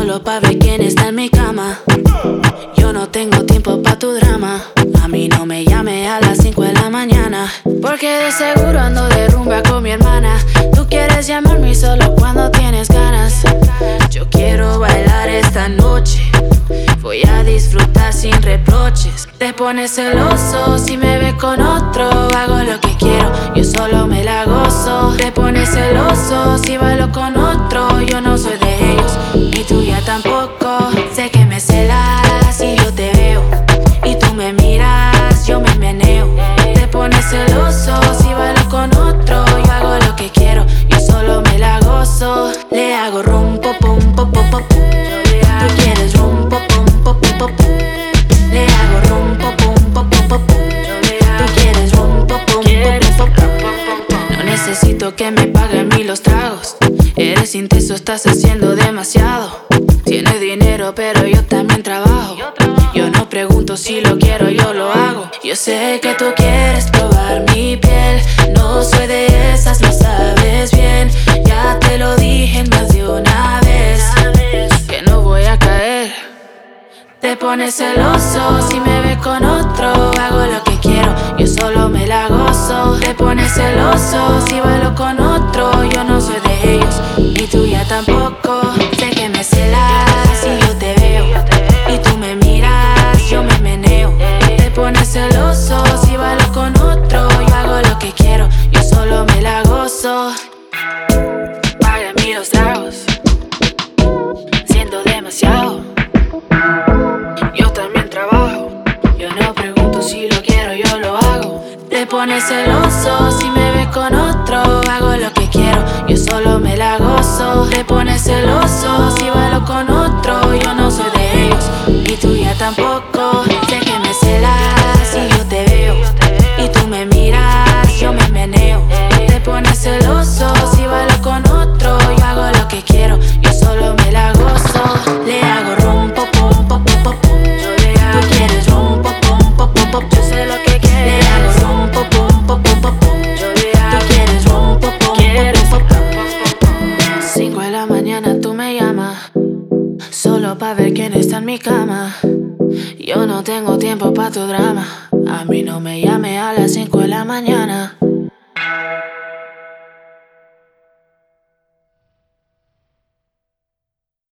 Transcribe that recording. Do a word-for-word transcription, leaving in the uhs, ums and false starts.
solo pa' ver quién está en mi cama. Yo no tengo tiempo pa' tu drama. A mí no me llame a las cinco de la mañana, porque de seguro ando de rumba con mi hermana. Tú quieres llamarme solo cuando tienes ganas. Yo quiero bailar esta noche, voy a disfrutar sin reproches. Te pones celoso si me ves con otro. Hago lo que quiero, yo solo me la gozo. Te pones celoso si bailo con otro. Yo no soy de ellos, ni tuya tampoco. Sé que me celas si yo te veo y tú me miras, yo me meneo. Te pones celoso si bailo con otro. Yo hago lo que quiero, yo solo me la gozo. Le hago rum, pop, pum, pop, pop, pop. Tú quieres rum, pop, pum, pop, pop, pop. Le hago rum, pop, pum, pop, pop, pop. Tú quieres rum, pop, pum, pop, pop, pop. No necesito que me paguen mí los tragos. Eres intenso, estás haciendo demasiado. Tienes dinero, pero yo también trabajo. Yo no pregunto si lo quiero, yo lo hago. Yo sé que tú quieres probar mi piel. No soy de esas, lo sabes bien. Ya te lo dije más de una vez, que no voy a caer. Te pones celoso si me ves con otro. Hago lo que quiero, yo solo me la gozo. Te pones celoso si bailo con otro. Yo no soy de ellos, ni tuya tampoco. Sé que me celas si yo te veo y tú me miras, yo me meneo. Te pones celoso si bailo con otro. Yo hago lo que quiero, yo solo me la gozo. Págame los tragos, siento demasiado. Yo también trabajo, yo no pregunto si lo quiero, yo lo hago. Te pones celoso si me ves con otro. Hago lo que quiero, yo solo me la gozo. Te pones celoso si bailo con otro. Yo no soy de ellos, ni tuya tampoco. Sé que me celas si yo te veo y tú me miras, yo me meneo. Te pones celoso si bailo con otro. Yo hago lo que quiero, yo solo me la gozo. Le hago rum, pop, pum, pop, pop, pop. Tú quieres rum, pop, pum, pop, pop, pop. Yo sé lo que quieres. Le hago rum, pop, pum, pop, pop, pop. Tú quieres rum, pop, pum, pop, pop, pop. Cinco de la mañana tú me llamas, solo pa' ver quién está en mi cama. Yo no tengo tiempo pa' tu drama. A mí no me llame a las cinco de la mañana.